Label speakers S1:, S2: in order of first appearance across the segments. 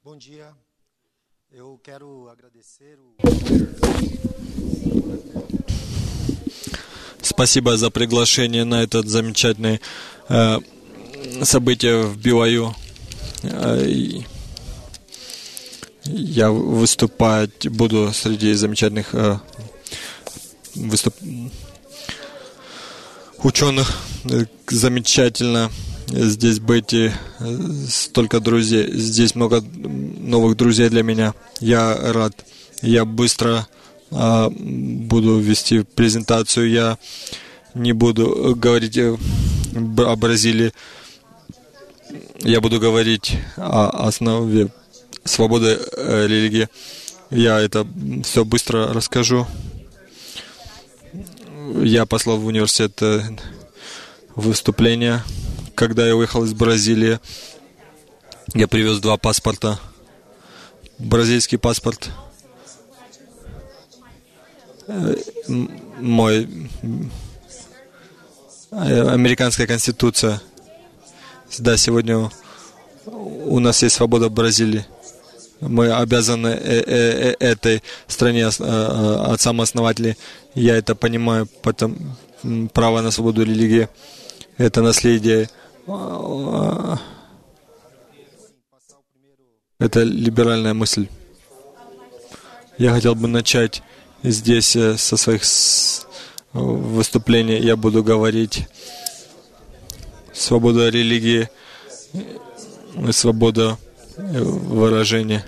S1: Bom dia. Eu quero agradecer
S2: Спасибо за приглашение на это замечательное событие в BYU. Я выступать буду среди замечательных ученых. Замечательно здесь быть, и столько друзей. Здесь много новых друзей для меня. Я рад. Я быстро буду вести презентацию. Я не буду говорить о Бразилии. Я буду говорить о основе свободы религии. Я это все быстро расскажу. Я послал в университет выступление. Когда я уехал из Бразилии, я привез 2 паспорта. Бразильский паспорт, мой американская конституция. Да, сегодня у нас есть свобода в Бразилии. Мы обязаны этой стране отцам-основателей. Я это понимаю, потому право на свободу религии — это наследие. Это либеральная мысль. Я хотел бы начать здесь со своих выступлений. Я буду говорить свобода религии, свобода выражения.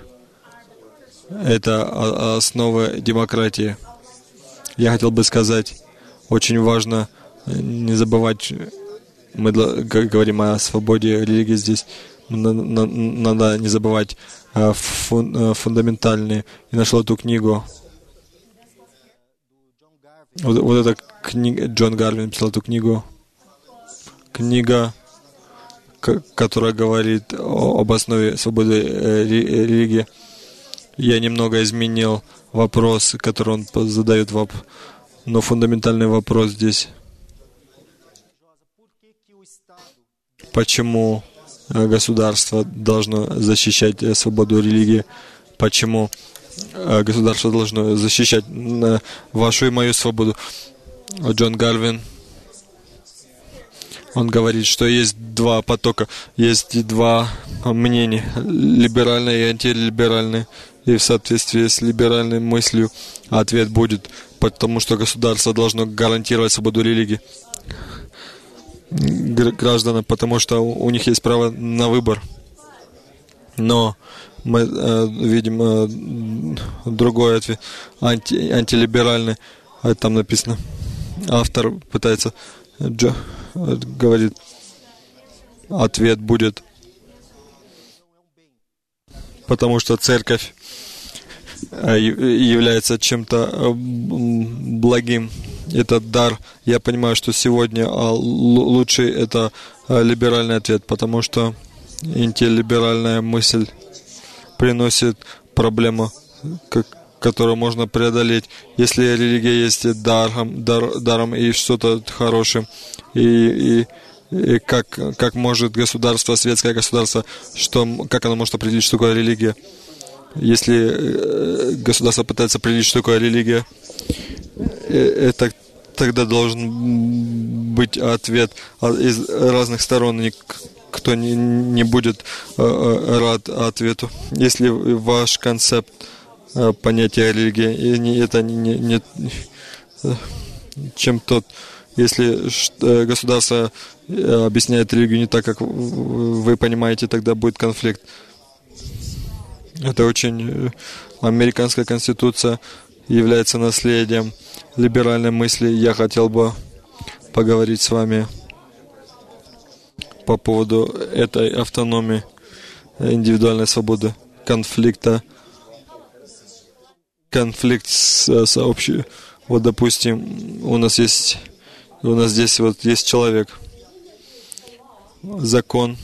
S2: Это основа демократии. Я хотел бы сказать, очень важно не забывать, мы говорим о свободе религии здесь, надо не забывать фундаментальные. Я нашел эту книгу. Вот эта книга, Джон Гарвин писал эту книгу. Книга, которая говорит об основе свободы религии. Я немного изменил вопрос, который он задает, но фундаментальный вопрос здесь. Почему государство должно защищать свободу религии? Почему государство должно защищать вашу и мою свободу? Джон Гарвин, он говорит, что есть 2 потока, есть 2 мнения, либеральное и антилиберальное. И в соответствии с либеральной мыслью ответ будет, потому что государство должно гарантировать свободу религии гражданам, потому что у них есть право на выбор. Но мы видим другой ответ, антилиберальный. Там написано, автор пытается, говорит, ответ будет, потому что церковь является чем-то благим. Это дар. Я понимаю, что сегодня лучший это либеральный ответ, потому что антилиберальная мысль приносит проблему, которую можно преодолеть. Если религия есть даром и что-то хорошее, и как может государство, светское государство, как оно может определить, что такое религия? Если государство пытается определить, что такое религия, это тогда должен быть ответ из разных сторон. Никто не будет рад ответу. Если ваш концепт понятия религии, это не чем тот, если государство объясняет религию не так, как вы понимаете, тогда будет конфликт. Это очень... Американская конституция является наследием либеральной мысли. Я хотел бы поговорить с вами по поводу этой автономии, индивидуальной свободы, конфликт с общей. Вот, допустим, у нас здесь вот есть человек, закон,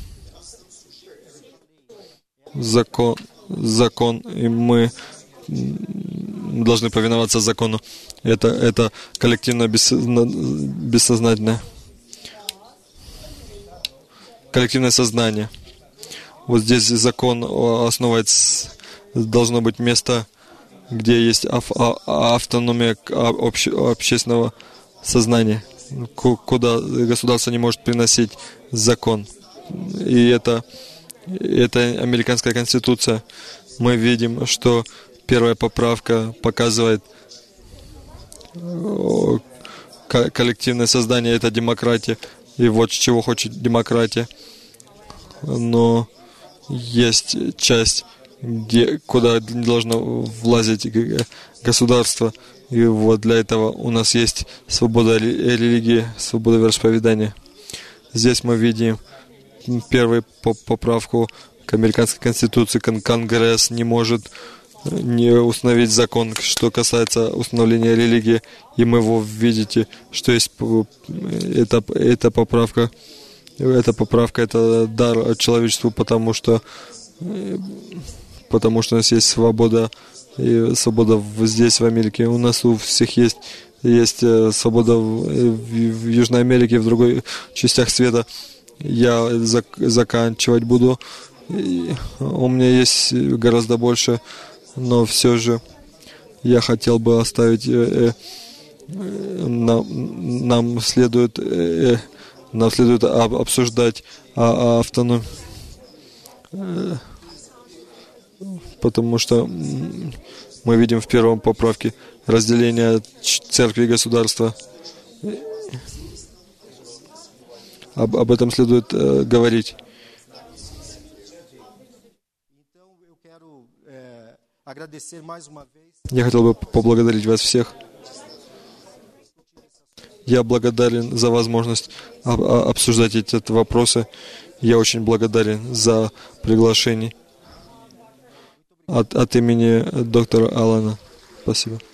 S2: и мы должны повиноваться закону. Это коллективно бессознательное. Коллективное сознание. Вот здесь закон основывается, должно быть место, где есть автономия общественного сознания, куда государство не может приносить закон. И это американская конституция. Мы видим, что первая поправка показывает коллективное создание — это демократия. И вот чего хочет демократия. Но есть часть, куда не должно влазить государство. И вот для этого у нас есть свобода религии, свобода вероисповедания. Здесь мы видим первую поправку к американской конституции. Конгресс не может не установить закон, что касается установления религии. И мы его видите, что есть эта поправка. Эта поправка — это дар человечеству, потому что у нас есть свобода. И свобода здесь, в Америке. У нас у всех есть свобода в Южной Америке, в других частях света. Я заканчивать буду. У меня есть гораздо больше, но все же я хотел бы оставить. Нам следует обсуждать автономию, потому что мы видим в первом поправке разделение церкви и государства. Об этом следует говорить. Я хотел бы поблагодарить вас всех. Я благодарен за возможность обсуждать эти вопросы. Я очень благодарен за приглашение от имени доктора Алана. Спасибо.